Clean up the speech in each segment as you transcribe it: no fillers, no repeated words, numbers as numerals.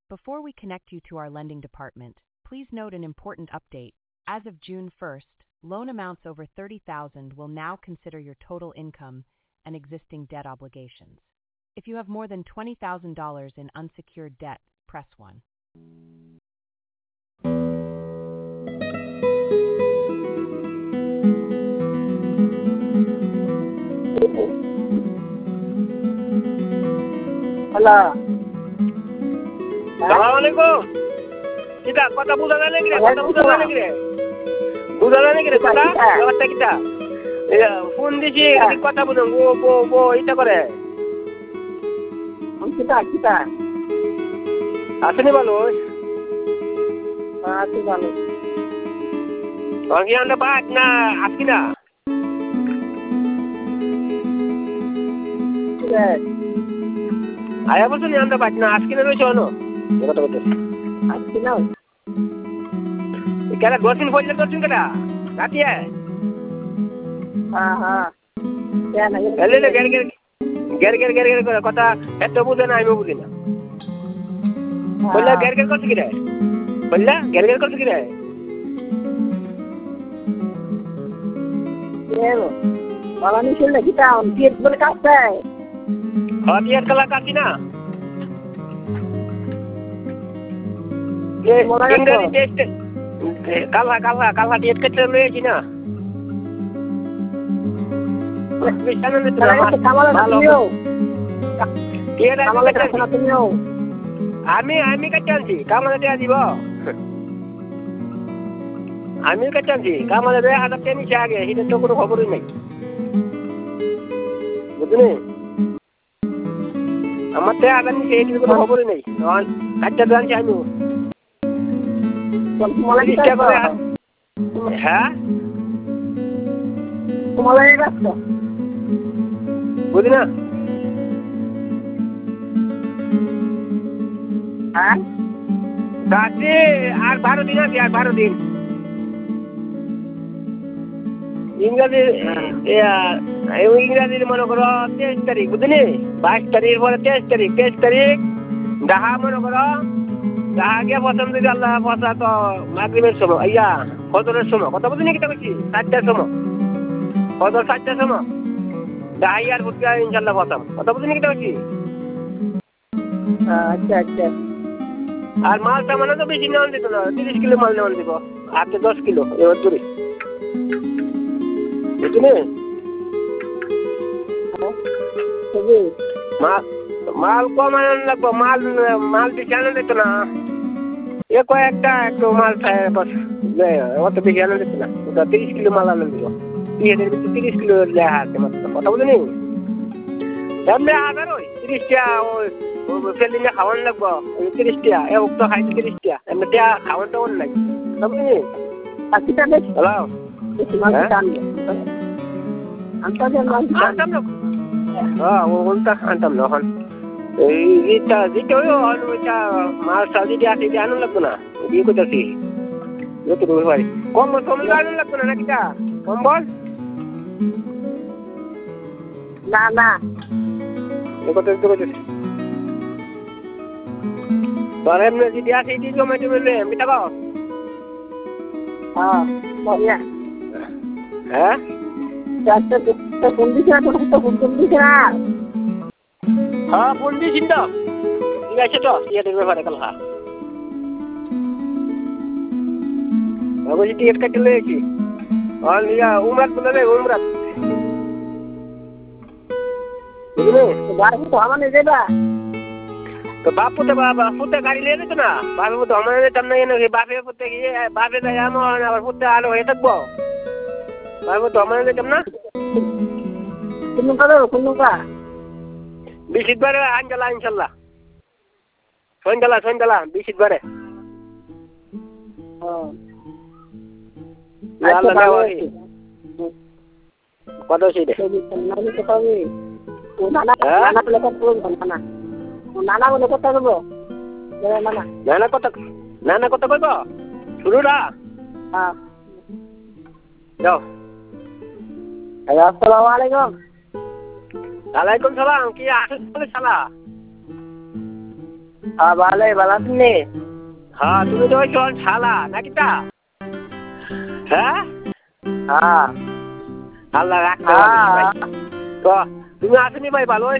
Before we connect you to our lending department, please note an important update. As of June 1st, loan amounts over $30,000 will now consider your total income and existing debt obligations. If you have more than $20,000 in unsecured debt, press 1. Hola. Assalamualaikum. Kita kota bulan lagi deh, kota bulan lagi deh. Bulan lagi deh kota. Kota kita. Ya, phone di sini kota bulan go itu kore. Kita. Asli balus. Asli balus. Orang yang dapat na askina. Yes. Ayah pun yang dapat na askina tu cono. Betul. Askina. Kalau dosin boleh dosin kada. Nanti ya. Ya na. Lalu ger kota itu bulan ayo bulan. Boleh ger kau segera. Boleh ger kau segera. Ya. Kalau ni sudah kita hampir berkasih. Hampir kalau kasih na. Ingin test. Kalah dia kecil ni Cina. Bisa nanti terus. Malu. Dia dah kecil tu. Ami kecil sih. Kamu nanti ada bo. Ami kecil sih. Kamu nanti ada temi siaga. Itu tu kudu khabar ni. Betul ni. Amat ada ni saya itu kudu khabar ni. Orang kacau dan siapa. Semua lagi tak ada. Ha? Semua lagi tak ada. Boleh na? Ha? Tadi 12 दिन है 12 दिन. इंग्रजी इंग्रजी मन करो 23 तारीख बुझनी 22 तारीख पर 23 तारीख 10 मन करो 10 के पसंद दे अल्लाह पसा तो मागरिबेर समय अय्या फजरेर समय कत बुझनी किता कইছি 4টার समय फजर 4টার समय 10 यार बुझगा इंशाल्लाह पसम कत बुझनी किता कইছি अच्छा আর মাল সামানা তো বেশি নেওয়া দিত না 30 কিলো মাল নেওয়া দিব আপনি 10 কিলো এবার দূরে বুঝলি মাল কম আনান লাগবো মাল বেশি আনান দিত না এ কয়েকটা একটু মাল বাস অত বেশি আনান দিত না ওটা 30 কিলো মাল আনান দিব এদের ভিতরে 30 কিলো লেখা আছে কথা বুঝলি এমনি হাজার ওই 30টা ওই ফেলিনে খাওয়ান লাগবো 30টা এ উক্ত খাইতে 30টা এমনি টা খাওয়ান তো নাই বুঝলি kita deh. হ্যালো Antam না ওটা আনতাম না এখন এইটা যেটা ওইটা মাল সাজি দিয়ে আসি দিয়ে আনুন লাগতো না বিয়ে করতেছি যত দূর হয় কম সময় আনুন লাগতো না নাকি তা কম বল না এ কথা তো করতেছি তোর এমনি যদি আসি দিয়ে জমা জমে এমনি টাকা boleh. হ্যাঁ Kita kondisi হ্যাঁ ফোন দিয়েছিস তো ঠিক আছে তো টিকিটের ব্যাপারে কথা বলছি টিকিট কাটতে লেগেছি আর উমরাত বলে রে উমরাত বুঝলি তো আমার নিয়ে যাবা তো বাপুতে গাড়ি নিয়ে যেত না বাপে তো আমার যেতাম না এনে বাপে পুতে গিয়ে বাপে যাই আমার আবার পুতে আলো হয়ে থাকবো বাপে তো আমার যেতাম না কোনটা বিশিতবারে আনজালা ইনশাল্লাহ সন্ধ্যালা বিশিতবারে কত সেই নানা বলে কথা বলবো নানা কথা কইব শুরু না যাও আসসালামু আলাইকুম ওয়ালাইকুম সালাম কি আছিস শালা ভালোই ভালো আছেন? হ্যাঁ তুমি তো ওই চল শালা নাকি তা? হ্যাঁ হ্যাঁ আল্লাহ রাখতে ভাই। তো তুমি আসেনি ভাই ভালোই?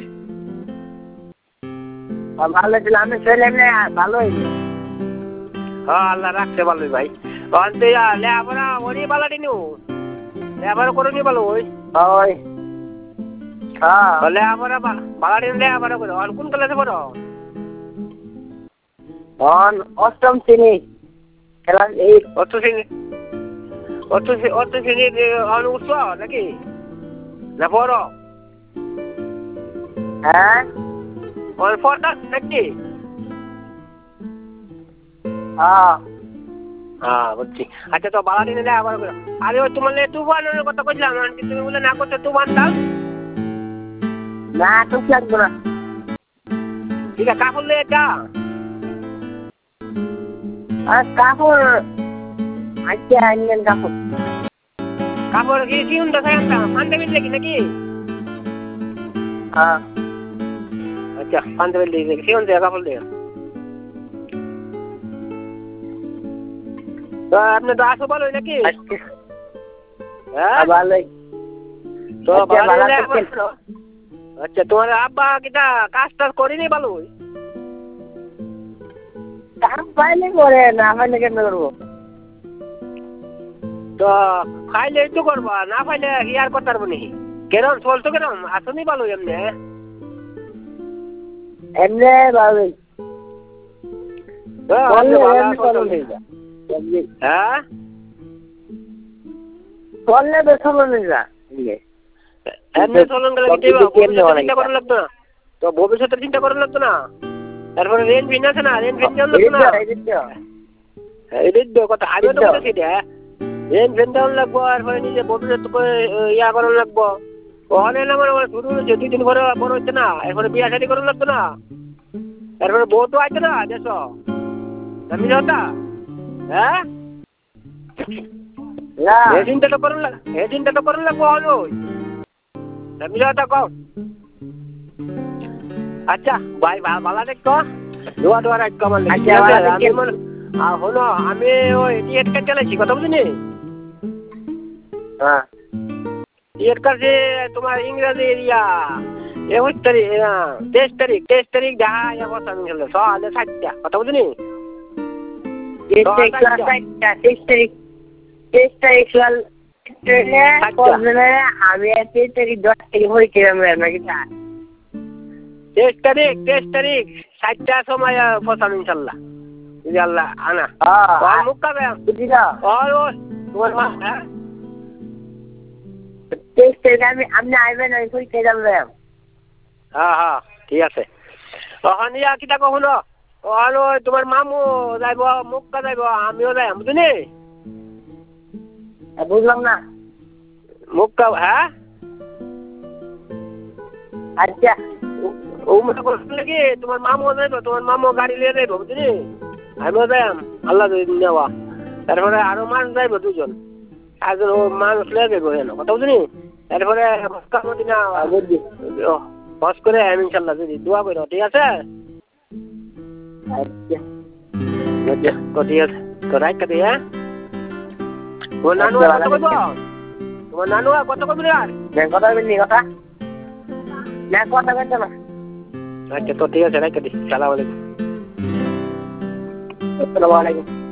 ভালো ছিল, আমি ছিলাম না, ভালোই। হ্যাঁ আল্লাহ রাখতে ভালোই ভাই। অন্তে লেবারা ওরি বালাটি নু লেবারা করে নি ভালো ওই ওই হ্যাঁ লেবারা বালাটি লেবারা করে অন কোন ক্লাসে পড়ো? অন অষ্টম শ্রেণী, ক্লাস 8। অত শ্রেণী অন উঠছ নাকি না পড়ো? হ্যাঁ অন পড়তা নাকি? হ্যাঁ হ্যাঁ বুঝছি। আচ্ছা তো বালাটি নিলে আবার আরে ওই তোমার তু বানানোর কথা কইছিলাম তুমি বলে না করতে তু বানতাম না, তো লাগবো না। ঠিক আছে কাপড় নিয়ে যা। আর কাপড় আচ্ছা আনলেন কাপড়? কাপড় কি সিউনটা সাইনটা পাঞ্জাবি লাগি নাকি? হ্যাঁ আচ্ছা পাঞ্জাবি লাগি সিউন দিয়ে কাপড় দিয়ে। তো আপনি তো আসো ভালোই নাকি? হ্যাঁ ভালোই। তো আচ্ছা তোমার আব্বা কিটা কাজ টাজ করিনি ভালোই? কাম পাইলে করে, না পাইলে কেন করবো? তো খাইলে তো করবা, না পাইলে ইয়ার করতে পারবো নি? কেরম চলছো কেরম আসনি ভালো এমনি? এমনি ভালোই। হ্যাঁ চললে তো চলনে যা এমনি চলন গেলে চিন্তা করা লাগতো না? তো ভবিষ্যতের চিন্তা করা লাগতো না? তারপরে রেন ভিন আছে না, রেন ভিন দেওয়া লাগতো না? এদিক কথা আমিও তো বলেছি রেন ভিন দেওয়া লাগবো, তারপরে নিজে ভবিষ্যৎ ইয়া করা লাগবো। ওখানে আমার শুরু হয়েছে 2 দিন পরে বড় হচ্ছে না, এরপরে বিয়া শাড়ি করা লাগতো না? এরপরে বউ তো আছে না দেশ আমি যাতা। হ্যাঁ এই চিন্তাটা করেন লাগবো ওই আমি যাতা কও। আচ্ছা ভাই ভালো দেখতো দোয়া রাখ আমার হলো আমি ওই টিএট কার্ড চালাইছি কথা বুঝিনি? হ্যাঁ টিএট কার্ডে তোমার ইংরেজি এরিয়া 23 তারিখ 23 তারিখ দেখা কথা আমি হলো সকালে 7টা কথা বুঝিনি? 23 তারিখ আমি 23 তারিখ 10 তারিখ হয়েছে নাকি? 23 তারিখ 7টার সময় পৌঁছাম ইনশাল্লাহ আল্লাহ আনা মুখ খাবে তোমার মা। হ্যাঁ 23 তারিখ আপনি আইবেন, আমি পরীক্ষা যাবেন। হ্যাঁ হ্যাঁ ঠিক আছে। তখন ইয়া কিটা কখনো তোমার মামু যাইব মুক্কা যাইব আমিও যাই বুঝলি? বুঝলাম না। মুক্কা হ্যাঁ আচ্ছা নাকি তোমার মামু যাইব, তোমার মামু গাড়ি নিয়ে যাইব বুঝলি? আমিও যাইম আল্লাহ নেওয়া। তারপরে আরো মানুষ যাইব 2 জন, একজন ও মানুষ লিয়ে যাইব হেন কথা বুঝলি? তারপরে মক্কা মদিনা হজ করে আমি ইনশাল্লাহ যদি দোয়া করো ঠিক আছে? আচ্ছা ঠিক আছে তো রাইট কাটি। হ্যাঁ তোমার নানু কত কইব? তোমার নানু কত কইব আর কথা বলবি কথা না, কথা বলতে না। আচ্ছা তো ঠিক আছে রাইট কাটি। আসসালামু আলাইকুম। আসসালামু আলাইকুম।